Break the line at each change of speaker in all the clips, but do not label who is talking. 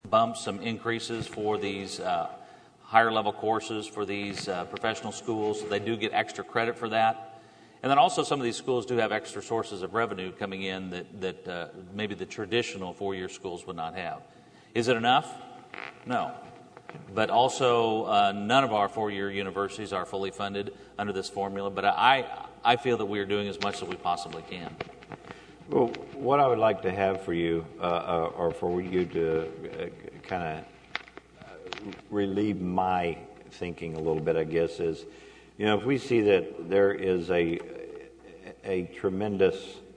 bumps, some increases for these higher level courses for these professional schools. They do get extra credit for that. And then also some of these schools do have extra sources of revenue coming in that maybe the traditional four-year schools would not have. Is it enough? No. But also none of our four-year universities are fully funded under this formula. But I feel that we are doing as much as we possibly can.
Well, what I would like to have for you, or for you to kind of relieve my thinking a little bit, I guess, is, if we see that there is a tremendous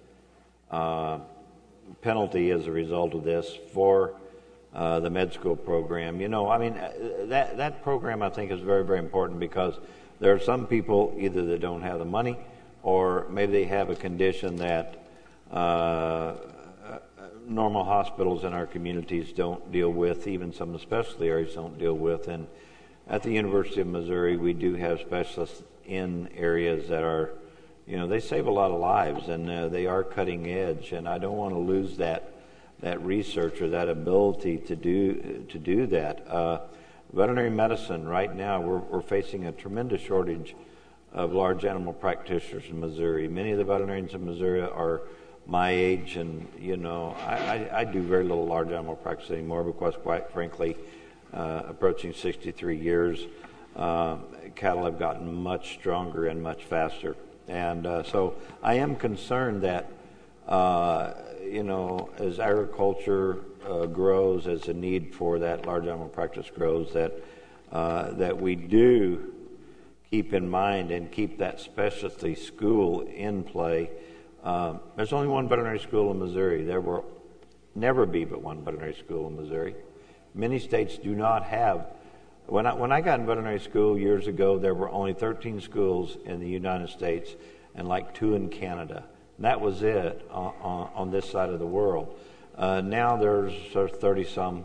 penalty as a result of this for the med school program, that program I think is very, very important, because there are some people either that don't have the money, or maybe they have a condition that normal hospitals in our communities don't deal with, even some of the specialty areas don't deal with. And at the University of Missouri, we do have specialists in areas that are, they save a lot of lives, and they are cutting edge. And I don't want to lose that research or that ability to do that. Veterinary medicine right now, we're facing a tremendous shortage of large animal practitioners in Missouri. Many of the veterinarians in Missouri are my age, and I do very little large animal practice anymore, because quite frankly, approaching 63 years, cattle have gotten much stronger and much faster. And so I am concerned that as agriculture grows, as the need for that large animal practice grows, that we do keep in mind and keep that specialty school in play. There's only one veterinary school in Missouri. There will never be but one veterinary school in Missouri. Many states do not have. When I got in veterinary school years ago, there were only 13 schools in the United States and like 2 in Canada. And that was it on this side of the world. Now there's 30-some,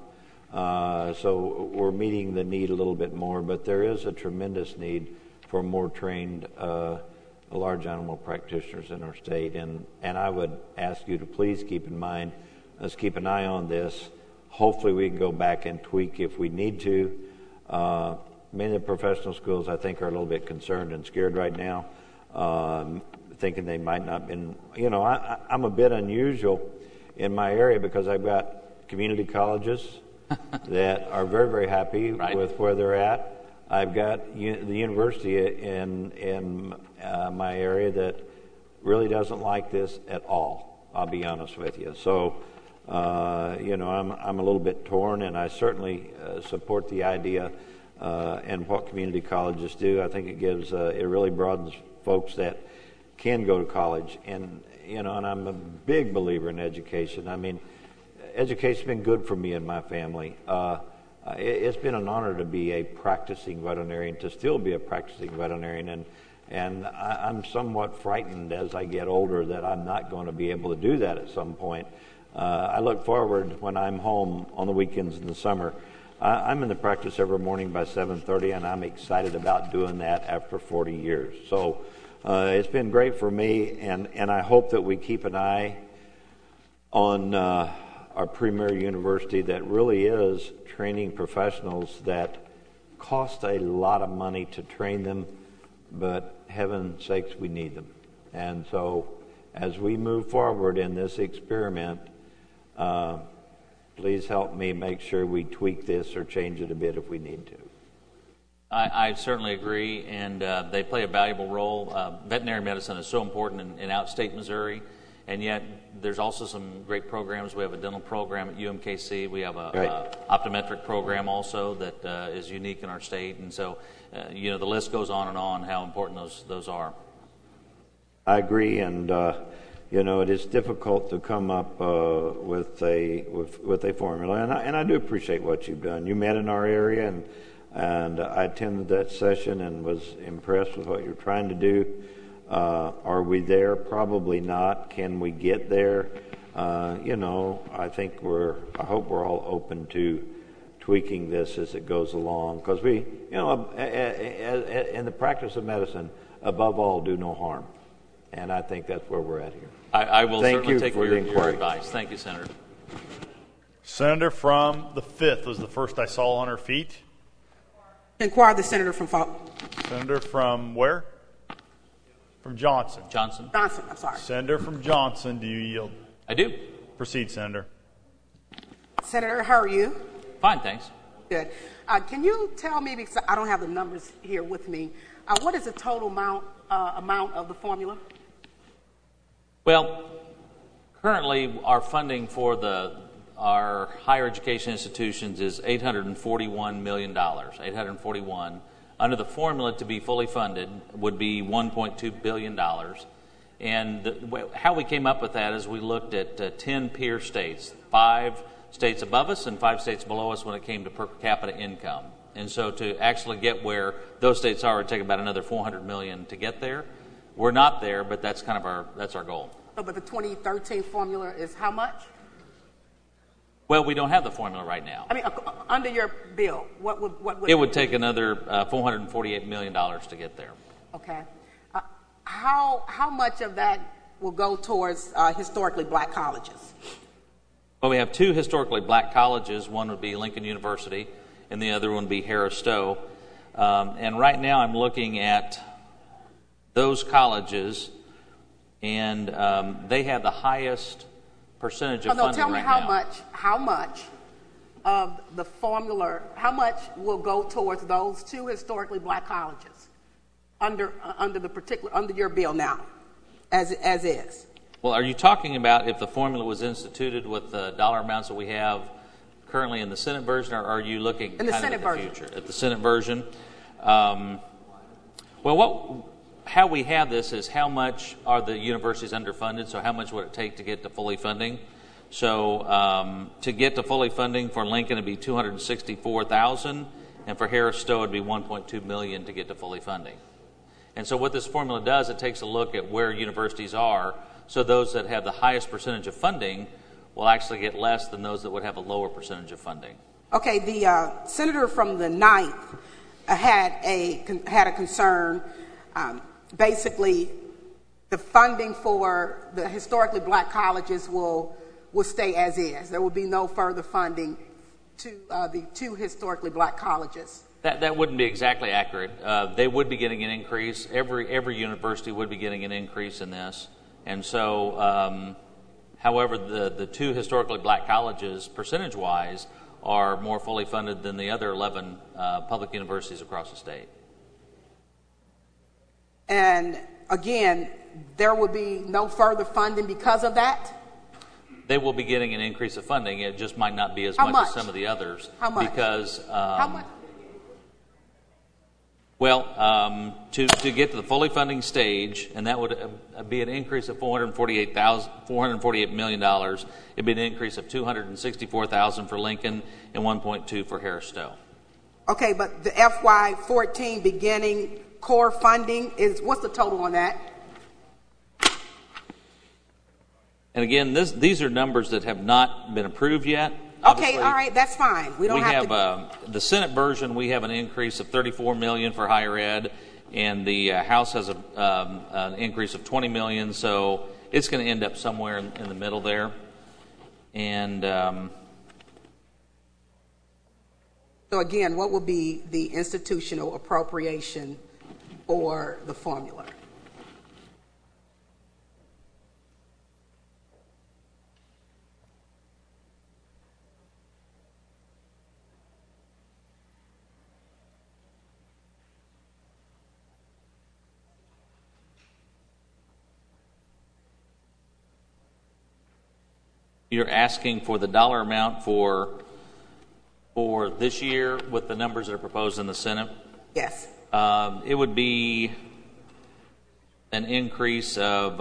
so we're meeting the need a little bit more, but there is a tremendous need for more trained large animal practitioners in our state, and I would ask you to please keep in mind, let's keep an eye on this. Hopefully we can go back and tweak if we need to. Many of the professional schools, I think, are a little bit concerned and scared right now, thinking they might not been, I'm a bit unusual in my area, because I've got community colleges that are very, very happy with where they're at. I've got the university in my area that really doesn't like this at all, I'll be honest with you. So, I'm a little bit torn, and I certainly support the idea and what community colleges do. I think it gives, it really broadens folks that can go to college. And, and I'm a big believer in education. I mean, education's been good for me and my family. It's been an honor to be a practicing veterinarian, to still be a practicing veterinarian, and I'm somewhat frightened as I get older that I'm not going to be able to do that at some point. I look forward when I'm home on the weekends in the summer. I'm in the practice every morning by 7:30, and I'm excited about doing that after 40 years. So it's been great for me, and I hope that we keep an eye on our premier university that really is training professionals that cost a lot of money to train them, but heaven's sakes, we need them. And so as we move forward in this experiment, please help me make sure we tweak this or change it a bit if we need to.
I certainly agree, and they play a valuable role. Veterinary medicine is so important in outstate Missouri, and yet there's also some great programs. We have a dental program at UMKC. We have a optometric program also that is unique in our state, and so the list goes on and on how important those are.
I agree, and it is difficult to come up with a formula, and I do appreciate what you've done. You met in our area, and I attended that session and was impressed with what you're trying to do. Are we there? Probably not. Can we get there? I think I hope we're all open to tweaking this as it goes along, because we, in the practice of medicine, above all, do no harm. And I think that's where we're at here.
I will
Thank
certainly
you
take
for
your
the inquiry.
advice. Thank you, Senator.
Senator from the 5th was the first I saw on her feet.
Inquire the senator from
Senator from where? From Johnson.
Johnson.
Johnson, I'm sorry.
Senator from Johnson, do you yield?
I do.
Proceed, Senator.
Senator, how are you?
Fine, thanks.
Good. Can you tell me, because I don't have the numbers here with me, what is the total amount of the formula?
Well, currently our funding for our higher education institutions is $841 million. 841. Under the formula, to be fully funded would be $1.2 billion. And how we came up with that is we looked at 10 peer states, 5 states above us and 5 states below us when it came to per capita income. And so to actually get where those states are, it would take about another $400 million to get there. We're not there, but that's kind of that's our goal.
Oh, but the 2013 formula is how much?
Well, we don't have the formula right now.
I mean, under your bill, what would
it would take another $448 million to get there.
Okay. How much of that will go towards historically black colleges?
Well, we have 2 historically black colleges. One would be Lincoln University, and the other one would be Harris Stowe. And right now I'm looking at those colleges, and they have the highest percentage of funding
tell me
right now.
how much of the formula, how much will go towards those 2 historically black colleges under your bill now, as is?
Well, are you talking about if the formula was instituted with the dollar amounts that we have currently in the Senate version, or are you looking
in the
kind
Senate
of at the
version.
future? At the Senate version? How we have this is how much are the universities underfunded, so how much would it take to get to fully funding? So to get to fully funding for Lincoln, it would be $264,000, and for Harris Stowe, it would be $1.2 million to get to fully funding. And so what this formula does, it takes a look at where universities are, so those that have the highest percentage of funding will actually get less than those that would have a lower percentage of funding.
Okay, the senator from the 9th had a concern. Basically, the funding for the historically black colleges will stay as is. There will be no further funding to the 2 historically black colleges.
That wouldn't be exactly accurate. They would be getting an increase. Every university would be getting an increase in this. And so, however, the 2 historically black colleges, percentage-wise, are more fully funded than the other 11 public universities across the state.
And again, there will be no further funding because of that?
They will be getting an increase of funding. It just might not be as
How
much as some of the others.
How much?
Because,
How much?
Well, to get to the fully funding stage, and that would be an increase of $448 million. It'd be an increase of $264,000 for Lincoln and $1.2 for Harris Stowe.
Okay, but the FY14 beginning core funding what's the total on that?
And again, these are numbers that have not been approved yet.
Okay, all right, that's fine. We have
the Senate version. We have an increase of $34 million for higher ed, and the House has an increase of $20 million. So it's going to end up somewhere in the middle there. And
so again, what will be the institutional appropriation for the formula?
You're asking for the dollar amount for this year with the numbers that are proposed in the Senate?
Yes.
It would be an increase of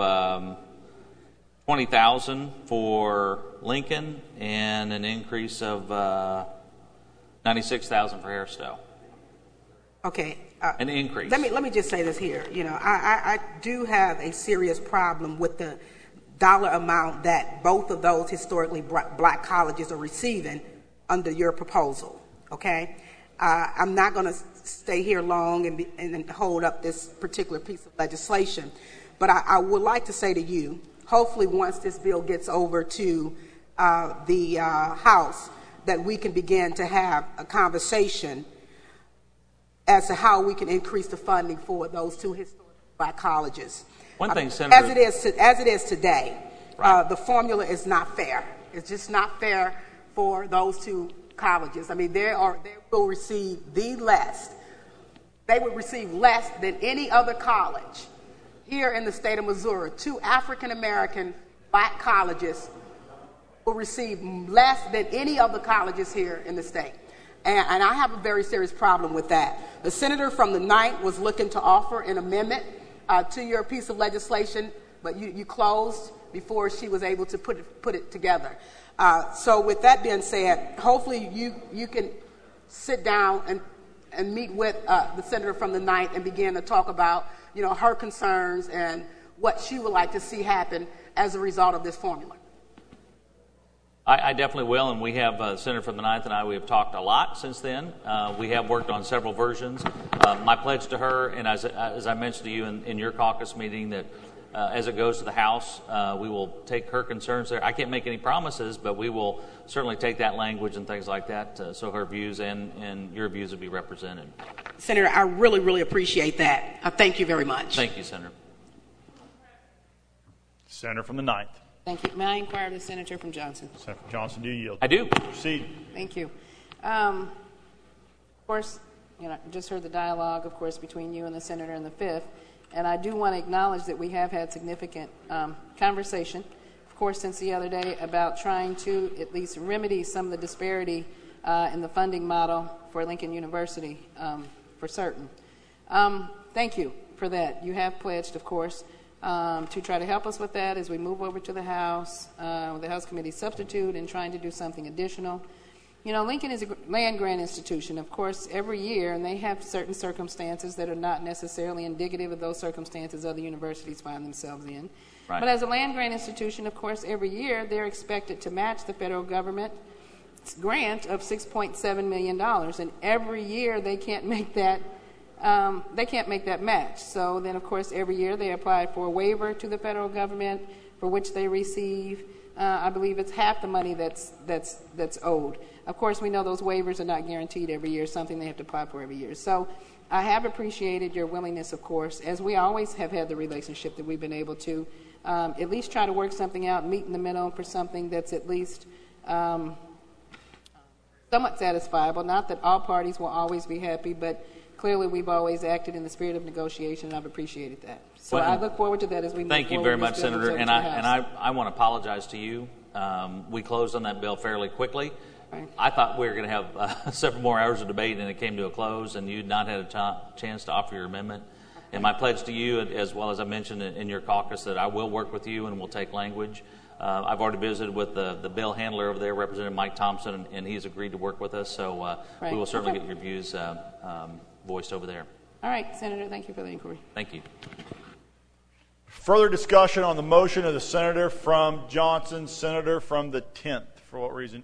$20,000 for Lincoln and an increase of $96,000 for Harris Stowe.
Okay.
An increase.
Let me just say this here. You know, I do have a serious problem with the dollar amount that both of those historically black colleges are receiving under your proposal. Okay. I'm not going to stay here long and hold up this particular piece of legislation, but I would like to say to you, hopefully once this bill gets over to the House, that we can begin to have a conversation as to how we can increase the funding for those two historic Black colleges.
One thing, Senator,
as it is today,
right.
The formula is not fair. It's just not fair for those two colleges. I mean, they will receive the less. They would receive less than any other college here in the state of Missouri. Two African American Black colleges will receive less than any of the colleges here in the state. And I have a very serious problem with that. The senator from the 9th was looking to offer an amendment to your piece of legislation, but you closed before she was able to put it together. So with that being said, hopefully you can sit down and meet with the senator from the 9th and begin to talk about, her concerns and what she would like to see happen as a result of this formula.
I definitely will, and we have Senator from the 9th and I, we have talked a lot since then. We have worked on several versions. My pledge to her, and as I mentioned to you in your caucus meeting, that as it goes to the House, we will take her concerns there. I can't make any promises, but we will certainly take that language and things like that so her views and your views will be represented.
Senator, I really, really appreciate that. Thank you very much.
Thank you, Senator.
Senator from the 9th.
Thank you. May I inquire of the senator from Johnson?
Senator from Johnson, do you yield?
I do.
Proceed.
Thank you. Of course, just heard the dialogue, of course, between you and the senator in the 5th, and I do want to acknowledge that we have had significant conversation, of course, since the other day about trying to at least remedy some of the disparity in the funding model for Lincoln University, for certain. Thank you for that. You have pledged, of course, to try to help us with that as we move over to the House, with the House Committee substitute, and trying to do something additional. Lincoln is a land grant institution, of course, every year, and they have certain circumstances that are not necessarily indicative of those circumstances other universities find themselves in.
Right.
But as a land grant institution, of course, every year they're expected to match the federal government grant of $6.7 million, and every year they can't make that match. So then, of course, every year they apply for a waiver to the federal government, for which they receive, I believe it's half the money that's owed. Of course, we know those waivers are not guaranteed every year, something they have to apply for every year. So I have appreciated your willingness, of course, as we always have had the relationship that we've been able to at least try to work something out, meet in the middle for something that's at least somewhat satisfiable. Not that all parties will always be happy, but clearly we've always acted in the spirit of negotiation, and I've appreciated that. So I look forward to that as we move forward.
Thank you very much, Senator. And I want to apologize to you. We closed on that bill fairly quickly.
Right.
I thought we were going to have several more hours of debate, and it came to a close, and you'd not had a chance to offer your amendment. And my pledge to you, as well as I mentioned in your caucus, that I will work with you and we'll take language. I've already visited with the bill handler over there, Representative Mike Thompson, and he's agreed to work with us. So we will certainly get your views voiced over there.
All right, Senator, thank you for the inquiry.
Thank you.
Further discussion on the motion of the senator from Johnson, senator from the 10th. For what reason?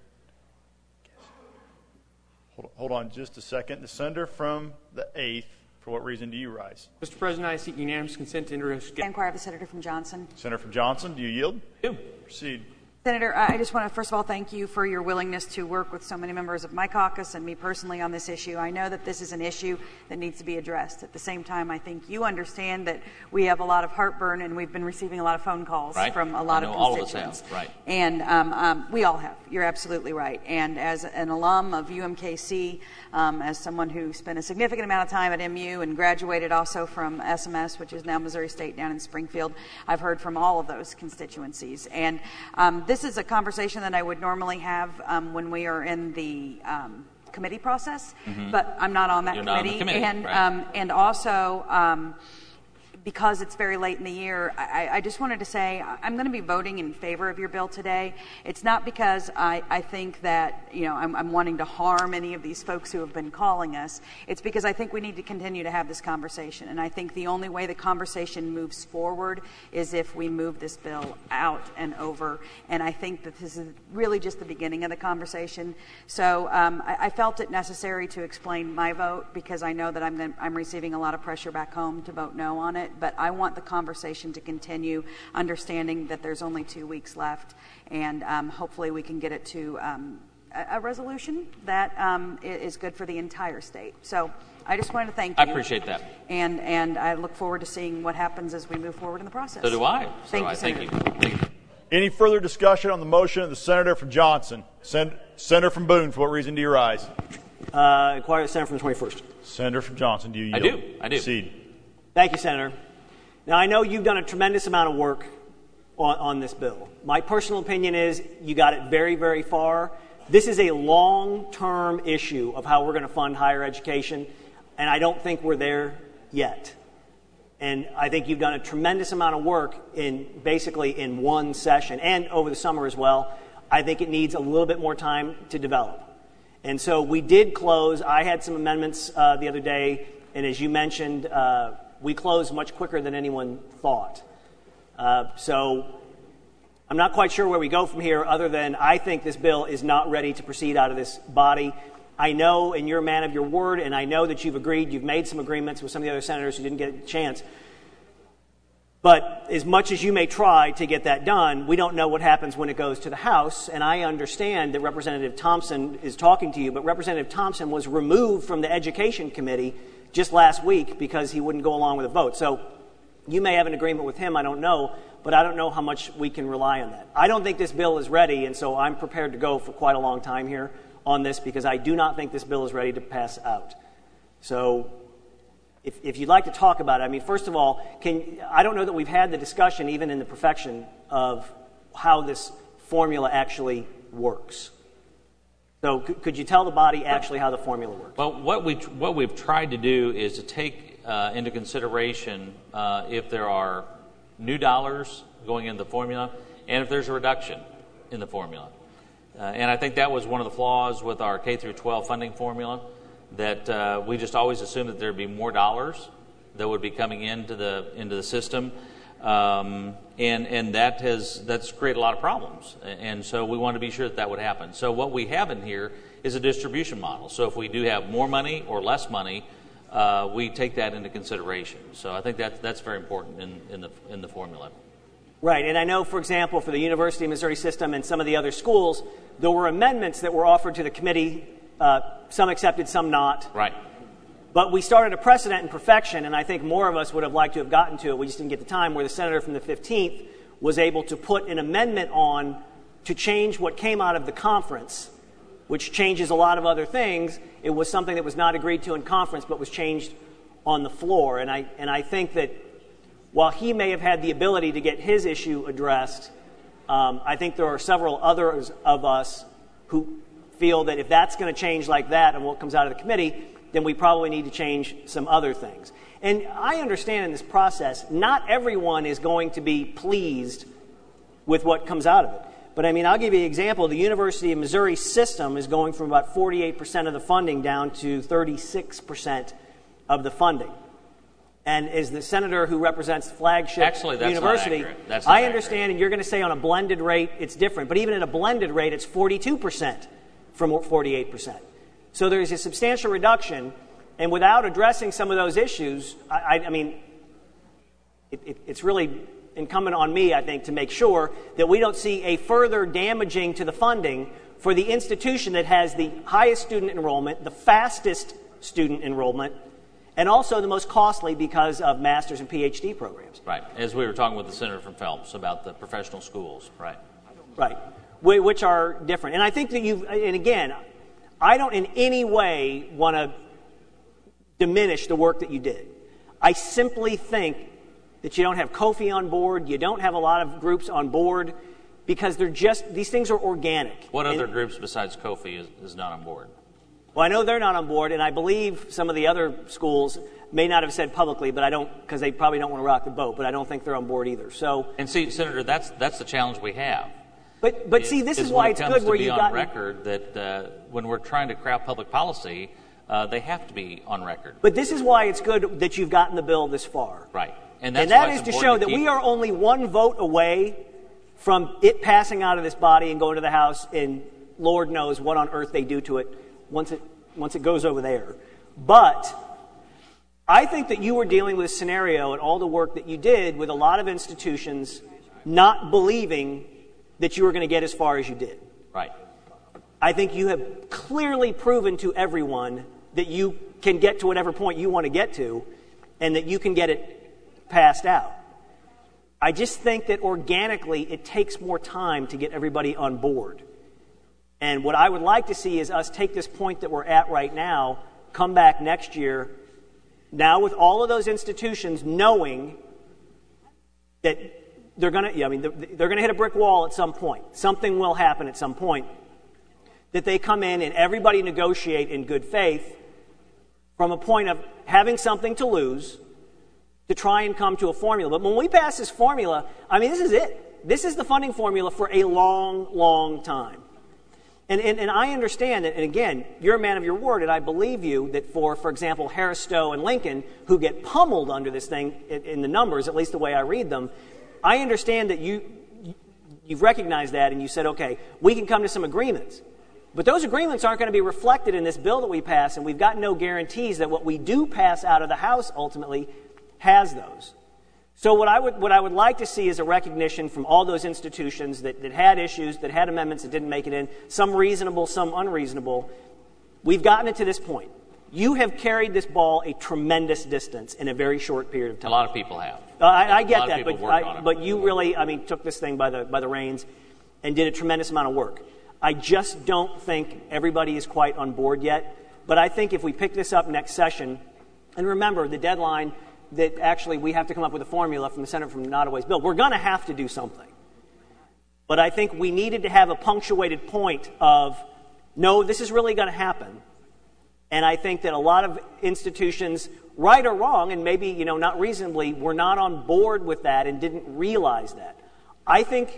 Hold on just a second. The senator from the 8th. For what reason do you rise?
Mr. President, I seek unanimous consent to introduce.
I inquire of the senator from Johnson.
Senator from Johnson, do you yield?
I do.
Proceed.
Senator, I just want to first of all thank you for your willingness to work with so many members of my caucus and me personally on this issue. I know that this is an issue that needs to be addressed. At the same time, I think you understand that we have a lot of heartburn and we've been receiving a lot of phone calls from a lot of constituents.
All of us have, right.
And we all have. You're absolutely right. And as an alum of UMKC, as someone who spent a significant amount of time at MU and graduated also from SMS, which is now Missouri State down in Springfield, I've heard from all of those constituencies. And this is a conversation that I would normally have when we are in the committee process, but I'm not on that
You're
committee.
Not on the committee.
And,
right.
And also, because it's very late in the year, I just wanted to say I'm going to be voting in favor of your bill today. It's not because I think that, I'm wanting to harm any of these folks who have been calling us. It's because I think we need to continue to have this conversation. And I think the only way the conversation moves forward is if we move this bill out and over. And I think that this is really just the beginning of the conversation. So I felt it necessary to explain my vote because I know that I'm receiving a lot of pressure back home to vote no on it. it, but I want the conversation to continue, understanding that there's only 2 weeks left, and hopefully we can get it to a resolution that is good for the entire state. So I just wanted to thank you.
I appreciate that.
And I look forward to seeing what happens as we move forward in the process.
So do I.
Thank you,
Thank
Senator.
you. Thank you.
Any further discussion on the motion of the senator from Johnson? Senator from Boone, for what reason do you rise?
Inquire the Senator from the 21st.
Senator from Johnson, do you yield?
I do.
Proceed.
Thank you, Senator. Now, I know you've done a tremendous amount of work on this bill. My personal opinion is you got it very, very far. This is a long-term issue of how we're going to fund higher education, and I don't think we're there yet. And I think you've done a tremendous amount of work basically in one session and over the summer as well. I think it needs a little bit more time to develop. And so we did close. I had some amendments the other day, and as you mentioned, we closed much quicker than anyone thought. So I'm not quite sure where we go from here other than I think this bill is not ready to proceed out of this body. I know, and you're a man of your word, and I know that you've made some agreements with some of the other senators who didn't get a chance. But as much as you may try to get that done, we don't know what happens when it goes to the House. And I understand that Representative Thompson is talking to you, but Representative Thompson was removed from the Education Committee just last week because he wouldn't go along with a vote. So you may have an agreement with him, I don't know, but I don't know how much we can rely on that. I don't think this bill is ready, and so I'm prepared to go for quite a long time here on this because I do not think this bill is ready to pass out. So if you'd like to talk about it, I mean, first of all, I don't know that we've had the discussion even in the perfection of how this formula actually works. So could you tell the body actually how the formula works?
Well, what we've tried to do is to take into consideration if there are new dollars going into the formula and if there's a reduction in the formula. And I think that was one of the flaws with our K through 12 funding formula, that we just always assumed that there'd be more dollars that would be coming into the system, and that's created a lot of problems. And so we want to be sure that would happen. So what we have in here is a distribution model. So if we do have more money or less money, we take that into consideration. So I think that's very important in the formula.
Right, and I know, for example, for the University of Missouri system and some of the other schools, there were amendments that were offered to the committee, some accepted, some not.
Right.
But we started a precedent in perfection, and I think more of us would have liked to have gotten to it. We just didn't get the time, where the senator from the 15th was able to put an amendment on to change what came out of the conference, which changes a lot of other things. It was something that was not agreed to in conference, but was changed on the floor. And I think that while he may have had the ability to get his issue addressed, I think there are several others of us who feel that if that's going to change like that and what comes out of the committee, then we probably need to change some other things. And I understand in this process, not everyone is going to be pleased with what comes out of it. But I mean, I'll give you an example. The University of Missouri system is going from about 48% of the funding down to 36% of the funding. And as the senator who represents Flagship University, I understand, and you're going to say on a blended rate it's different, but even at a blended rate it's 42% from 48%. So there's a substantial reduction, and without addressing some of those issues, I mean, it's really incumbent on me, I think, to make sure that we don't see a further damaging to the funding for the institution that has the highest student enrollment, the fastest student enrollment, and also the most costly because of master's and PhD programs.
Right, as we were talking with the senator from Phelps about the professional schools, right?
Right, which are different. And I think that and again, I don't in any way want to diminish the work that you did. I simply think that you don't have Kofi on board, you don't have a lot of groups on board, because these things are organic.
What other groups besides Kofi is not on board?
Well, I know they're not on board, and I believe some of the other schools may not have said publicly, but I don't, because they probably don't want to rock the boat, but I don't think they're on board either. So,
and see, Senator, that's the challenge we have.
But see, this is why it's good where you got
on record that when we're trying to craft public policy, they have to be on record.
But this is why it's good that you've gotten the bill this far.
Right.
And that is to show that we are only one vote away from it passing out of this body and going to the House, and Lord knows what on earth they do to it once it goes over there. But I think that you were dealing with a scenario and all the work that you did with a lot of institutions not believing that you were going to get as far as you did.
Right.
I think you have clearly proven to everyone that you can get to whatever point you want to get to and that you can get it passed out. I just think that organically it takes more time to get everybody on board. And what I would like to see is us take this point that we're at right now, come back next year, now with all of those institutions knowing that they're going to hit a brick wall at some point. Something will happen at some point. That they come in and everybody negotiate in good faith from a point of having something to lose to try and come to a formula. But when we pass this formula, this is it. This is the funding formula for a long, long time. And I understand that, and again, you're a man of your word, and I believe you that for example, Harris Stowe and Lincoln, who get pummeled under this thing in the numbers, at least the way I read them, I understand that you've recognized that and you said, okay, we can come to some agreements. But those agreements aren't going to be reflected in this bill that we pass, and we've got no guarantees that what we do pass out of the House ultimately has those. So what I would like to see is a recognition from all those institutions that had issues, that had amendments that didn't make it in, some reasonable, some unreasonable. We've gotten it to this point. You have carried this ball a tremendous distance in a very short period of time.
A lot of people have.
I get that, but you really, took this thing by the reins and did a tremendous amount of work. I just don't think everybody is quite on board yet. But I think if we pick this up next session, and remember the deadline that actually we have to come up with a formula from the Senator from Nottaway's bill. We're going to have to do something. But I think we needed to have a punctuated point of, no, this is really going to happen. And I think that a lot of institutions, right or wrong, and maybe, not reasonably, were not on board with that and didn't realize that. I think,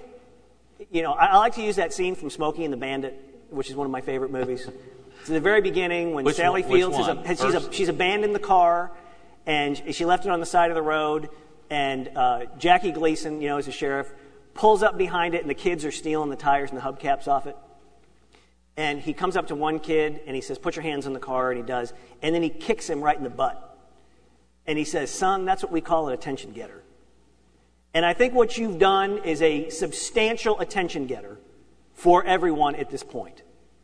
I like to use that scene from Smokey and the Bandit, which is one of my favorite movies. It's in the very beginning when Sally Fields she's abandoned the car, and she left it on the side of the road, and Jackie Gleason, as a sheriff, pulls up behind it, and the kids are stealing the tires and the hubcaps off it. And he comes up to one kid, and he says, put your hands on the car, and he does. And then he kicks him right in the butt. And he says, son, that's what we call an attention getter. And I think what you've done is a substantial attention getter for everyone at this point.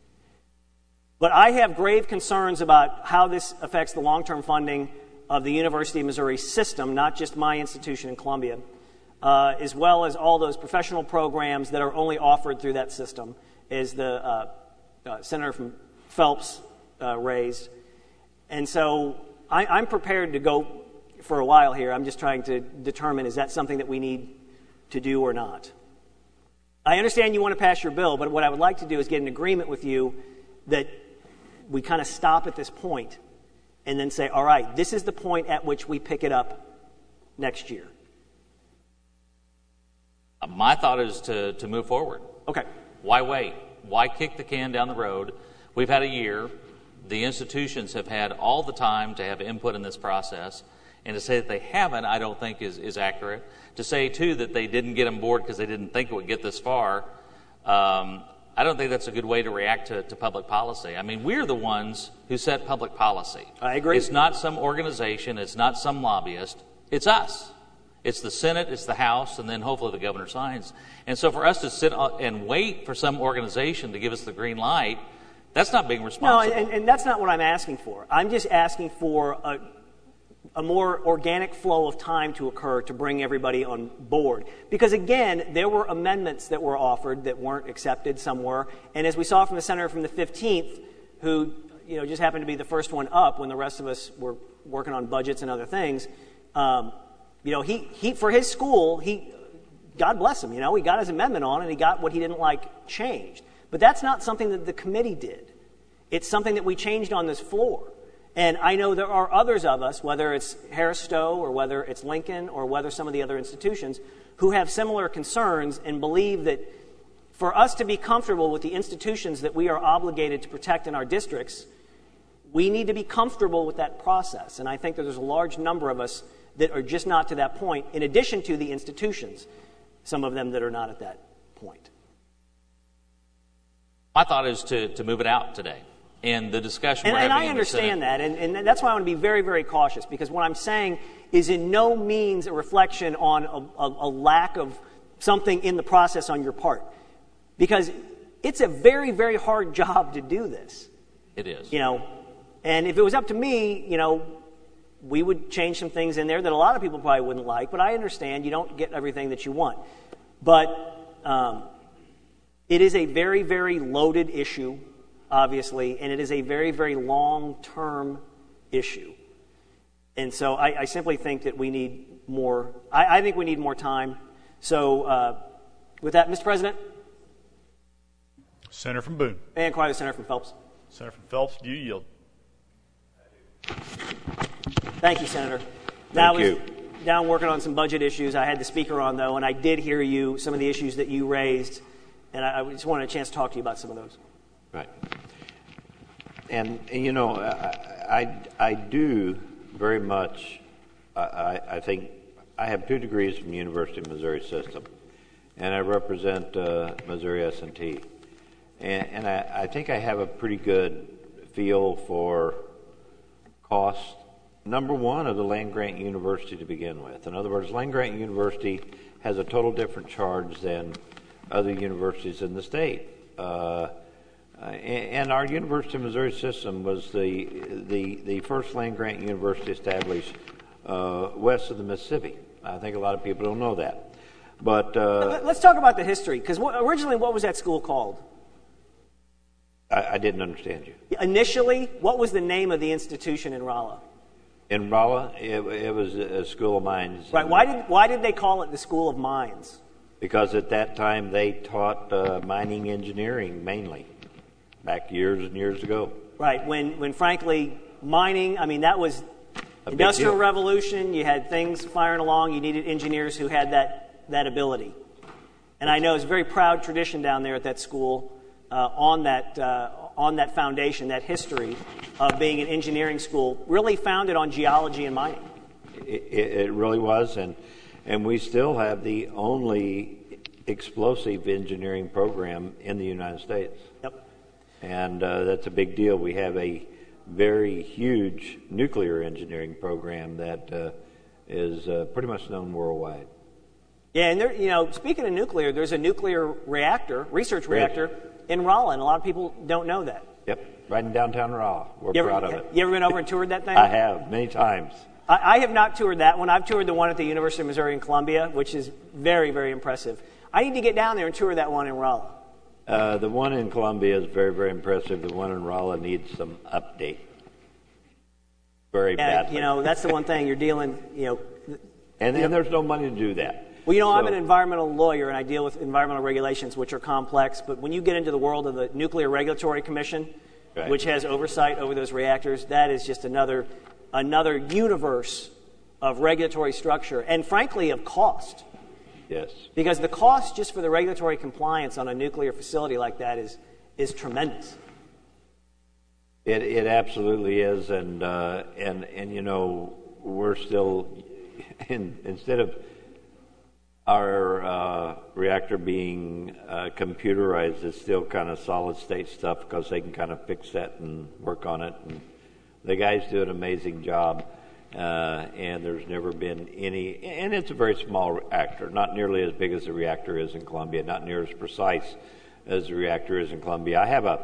But I have grave concerns about how this affects the long-term funding of the University of Missouri system, not just my institution in Columbia, as well as all those professional programs that are only offered through that system, as the Senator from Phelps raised. And so I'm prepared to go for a while here. I'm just trying to determine, is that something that we need to do or not? I understand you want to pass your bill, but what I would like to do is get an agreement with you that we kind of stop at this point and then say, all right, this is the point at which we pick it up next year.
My thought is to move forward.
Okay.
Why wait? Why kick the can down the road? We've had a year. The institutions have had all the time to have input in this process. And to say that they haven't, I don't think is accurate. To say, too, that they didn't get on board because they didn't think it would get this far, I don't think that's a good way to react to public policy. We're the ones who set public policy.
I agree.
It's not some organization. It's not some lobbyist. It's us. It's the Senate, it's the House, and then hopefully the governor signs. And so for us to sit and wait for some organization to give us the green light, that's not being responsible.
No, and that's not what I'm asking for. I'm just asking for a more organic flow of time to occur to bring everybody on board. Because again, there were amendments that were offered that weren't accepted, some were. And as we saw from the senator from the 15th, who just happened to be the first one up when the rest of us were working on budgets and other things, he for his school, God bless him, he got his amendment on and he got what he didn't like changed. But that's not something that the committee did. It's something that we changed on this floor. And I know there are others of us, whether it's Harris Stowe or whether it's Lincoln or whether some of the other institutions, who have similar concerns and believe that for us to be comfortable with the institutions that we are obligated to protect in our districts, we need to be comfortable with that process. And I think that there's a large number of us that are just not to that point, in addition to the institutions, some of them that are not at that point.
My thought is to move it out today. And the discussion
And,
we're
and
having
I
in the Senate-
understand that, and that's why I want to be very, very cautious, because what I'm saying is in no means a reflection on a lack of something in the process on your part. Because it's a very, very hard job to do this.
It is.
And if it was up to me, we would change some things in there that a lot of people probably wouldn't like, but I understand you don't get everything that you want. But it is a very, very loaded issue, obviously, and it is a very, very long-term issue. And so I simply think that we need more. I think we need more time. So with that, Mr. President.
Senator from Boone.
And quiet, Senator from Phelps.
Senator from Phelps, do you yield?
Thank you, Senator.
Thank you.
Down working on some budget issues. I had the speaker on, though, and I did hear you, some of the issues that you raised, and I just wanted a chance to talk to you about some of those.
Right. And I do very much, I think, I have 2 degrees from the University of Missouri system, and I represent Missouri S&T. And I think I have a pretty good feel for cost, number one, of the land-grant university to begin with. In other words, land-grant university has a total different charge than other universities in the state. And our University of Missouri system was the first land-grant university established west of the Mississippi. I think a lot of people don't know that. But
let's talk about the history, because originally, what was that school called?
I didn't understand you.
Initially, what was the name of the institution in Rolla?
In Rolla, it was a school of mines.
Right. Why did they call it the School of Mines?
Because at that time they taught mining engineering mainly, back years and years ago.
Right. When frankly, mining, that was Industrial Revolution. You had things firing along. You needed engineers who had that ability. And I know it's a very proud tradition down there at that school on that foundation, that history of being an engineering school, really founded on geology and mining.
It really was, and we still have the only explosive engineering program in the United States.
Yep.
And that's a big deal. We have a very huge nuclear engineering program that is pretty much known worldwide.
Yeah, and speaking of nuclear, there's a nuclear reactor, research reactor, in Rolla, and a lot of people don't know that.
Yep, right in downtown Rolla. We're proud of it.
You ever been over and toured that thing?
I have, many times.
I have not toured that one. I've toured the one at the University of Missouri in Columbia, which is very, very impressive. I need to get down there and tour that one in Rolla.
The one in Columbia is very, very impressive. The one in Rolla needs some update. Very badly.
That's the one thing you're dealing,
And there's no money to do that.
Well, I'm an environmental lawyer, and I deal with environmental regulations, which are complex. But when you get into the world of the Nuclear Regulatory Commission,
right,
which has oversight over those reactors, that is just another universe of regulatory structure and, frankly, of cost.
Yes.
Because the cost just for the regulatory compliance on a nuclear facility like that is tremendous.
It absolutely is, and we're still instead of our reactor being computerized, it's still kind of solid state stuff because they can kind of fix that and work on it. And the guys do an amazing job, and there's never been any. And it's a very small reactor, not nearly as big as the reactor is in Columbia, not near as precise as the reactor is in Columbia. I have a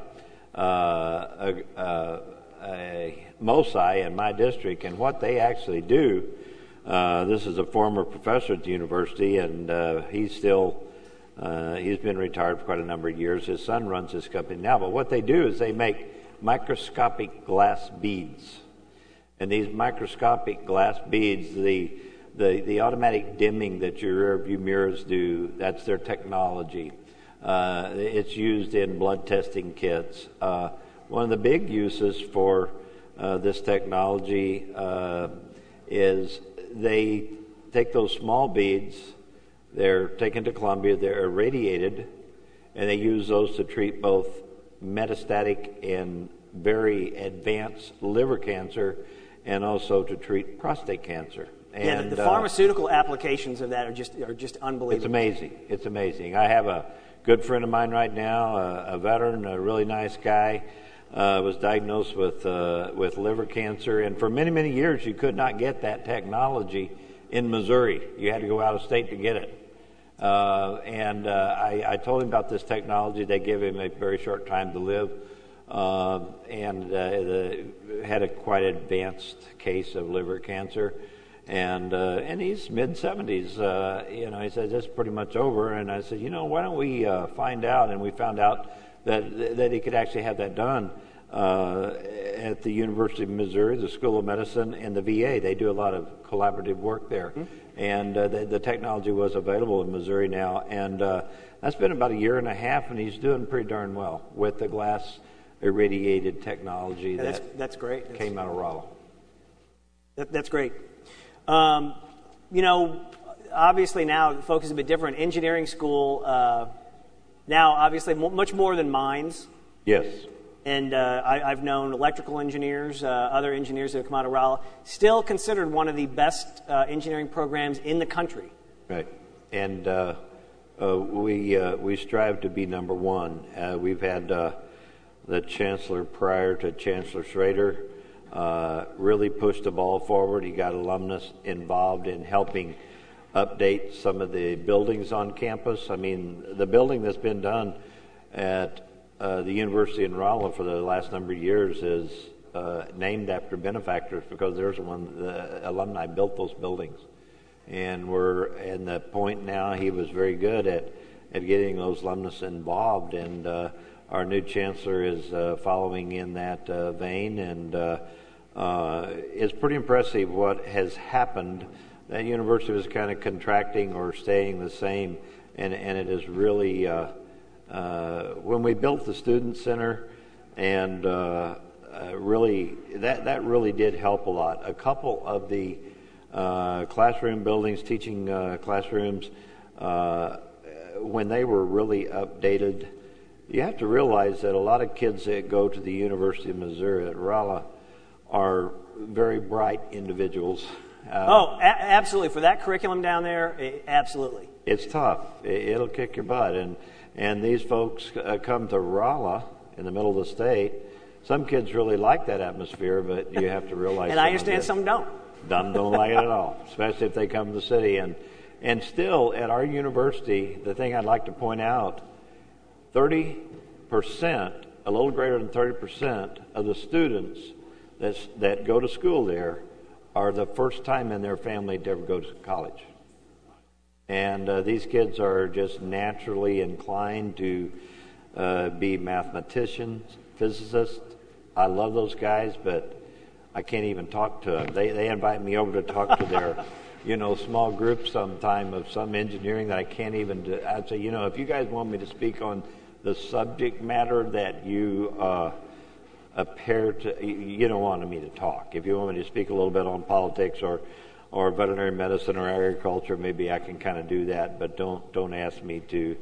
MOSI in my district, and what they actually do. This is a former professor at the university, and he's been retired for quite a number of years. His son runs this company now, but what they do is they make microscopic glass beads. And these microscopic glass beads, the automatic dimming that your rear view mirrors do, that's their technology. It's used in blood testing kits. One of the big uses for this technology is they take those small beads, they're taken to Columbia, they're irradiated, and they use those to treat both metastatic and very advanced liver cancer and also to treat prostate cancer. And
the pharmaceutical applications of that are just unbelievable.
It's amazing. I have a good friend of mine right now, a veteran, a really nice guy. was diagnosed with liver cancer, and for many, many years you could not get that technology in Missouri. You had to go out of state to get it. I told him about this technology. They gave him a very short time to live, and had a quite advanced case of liver cancer. And he's mid-70s. He said, "This is pretty much over." And I said, "Why don't we find out?" And we found out that he could actually have that done at the University of Missouri, the School of Medicine, and the VA. They do a lot of collaborative work there. And the technology was available in Missouri now. And that's been about a year and a half, and he's doing pretty darn well with the glass irradiated technology
that's great.
Came out of Rolla.
That's great. Obviously now the focus is a bit different. Engineering school, now obviously much more than mines.
Yes.
And I've known electrical engineers, other engineers that have come out of Rolla, still considered one of the best engineering programs in the country.
Right. And we strive to be number one. We've had the chancellor prior to Chancellor Schrader really pushed the ball forward. He got alumnus involved in helping update some of the buildings on campus. I mean, the building that's been done at the University in Rolla for the last number of years is named after benefactors, because there's the alumni built those buildings. And we're in the point now, he was very good at getting those alumnus involved, and our new chancellor is following in that vein, and it's pretty impressive what has happened. That university was kind of contracting or staying the same, and it is really when we built the student center, and really that really did help a lot. A couple of the classroom buildings, teaching classrooms, when they were really updated, you have to realize that a lot of kids that go to the University of Missouri at Rolla are very bright individuals.
Absolutely. For that curriculum down there, absolutely.
It's tough. It'll kick your butt. And these folks come to Rolla in the middle of the state. Some kids really like that atmosphere, but you have to realize.
And I understand some don't.
Some don't like it at all, especially if they come to the city. And still, at our university, the thing I'd like to point out, 30%, a little greater than 30% of the students that go to school there are the first time in their family to ever go to college. And these kids are just naturally inclined to be mathematicians, physicists. I love those guys, but I can't even talk to them. They invite me over to talk to their, small group sometime of some engineering that I can't even do. I'd say, if you guys want me to speak on the subject matter that you appear to, you don't want me to talk. If you want me to speak a little bit on politics or veterinary medicine or agriculture, maybe I can kind of do that, but don't ask me to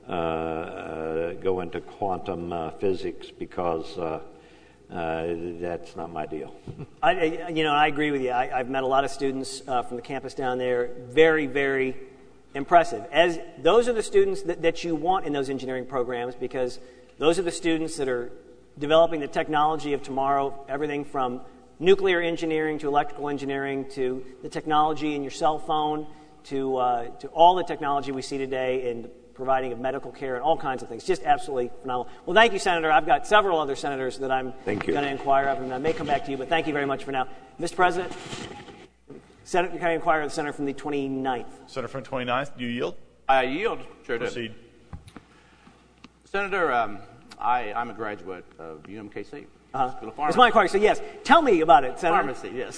go into quantum physics, because that's not my deal.
I agree with you. I've met a lot of students from the campus down there. Very, very impressive. As those are the students that you want in those engineering programs, because those are the students that are developing the technology of tomorrow, everything from nuclear engineering to electrical engineering to the technology in your cell phone to all the technology we see today in providing of medical care and all kinds of things. Just absolutely phenomenal. Well, thank you, Senator. I've got several other senators that I'm going to inquire of, and I may come back to you, but thank you very much for now. Mr. President, can I inquire of the senator from the 29th?
Senator from the 29th, do you yield?
I yield. Sure do.
Proceed.
Senator, I'm a graduate of UMKC. School of Pharmacy.
It's my inquiry, so yes. Tell me about it, Senator.
Pharmacy, yes.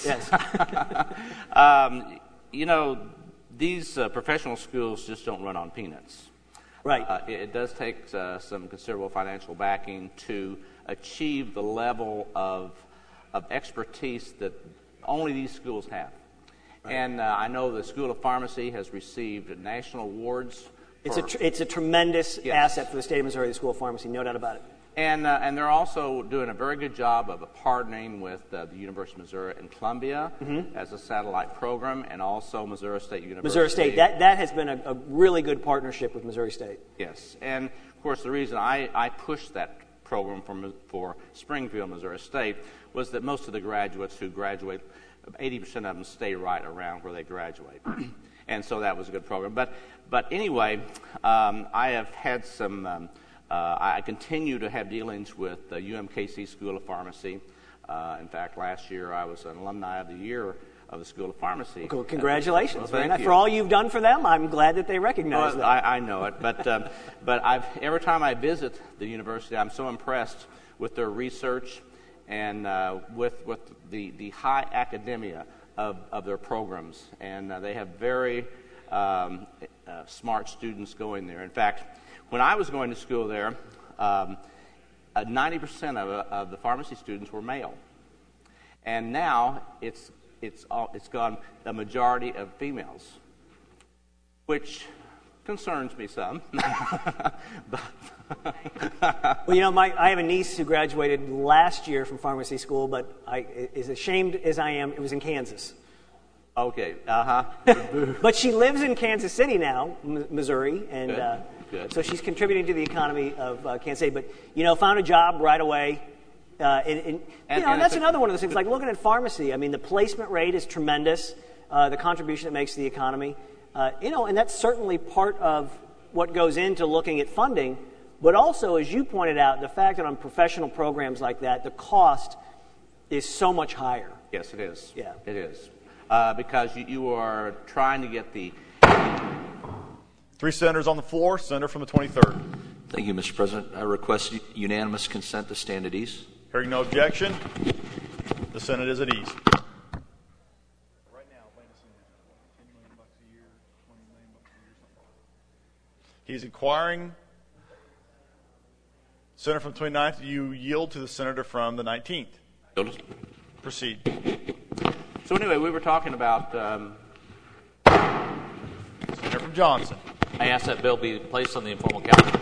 These professional schools just don't run on peanuts.
Right.
It does take some considerable financial backing to achieve the level of expertise that only these schools have. Right. And I know the School of Pharmacy has received national awards.
It's a tremendous asset for the state of Missouri, the School of Pharmacy, no doubt about it.
And they're also doing a very good job of partnering with the University of Missouri and Columbia as a satellite program, and also Missouri State University.
Missouri State, that has been a really good partnership with Missouri State.
Yes, and of course the reason I push that program for Springfield, Missouri State, was that most of the graduates who graduate, 80% of them stay right around where they graduate. And so that was a good program. But anyway, I have had some, I continue to have dealings with the UMKC School of Pharmacy. In fact, last year I was an alumni of the year of the School of Pharmacy.
Well, congratulations.
Well, thank you.
For all you've done for them, I'm glad that they recognize that.
I know it, but every time I visit the university, I'm so impressed with their research and with the high academia of their programs. And they have very smart students going there. In fact, when I was going to school there, 90% of the pharmacy students were male. And now it's gone a majority of females, which concerns me some.
Well, I have a niece who graduated last year from pharmacy school, but as ashamed as I am, it was in Kansas.
Okay,
But she lives in Kansas City now, Missouri, and
Good.
So she's contributing to the economy of Kansas City. But, found a job right away. And that's another one of those things. Like looking at pharmacy, I mean, the placement rate is tremendous. The contribution it makes to the economy, and that's certainly part of what goes into looking at funding. But also, as you pointed out, the fact that on professional programs like that, the cost is so much higher.
Yes, it is.
Yeah,
it is because you are trying to get the.
3 senators on the floor. Senator from the 23rd.
Thank you, Mr. President. I request unanimous consent to stand at ease.
Hearing no objection, the Senate is at ease. Right now, $10 million a year, $20 million a year, something. He's inquiring. Senator from the 29th, you yield to the senator from the 19th. Proceed.
So anyway, we were talking about.
Senator from Johnson.
I ask that bill be placed on the informal calendar.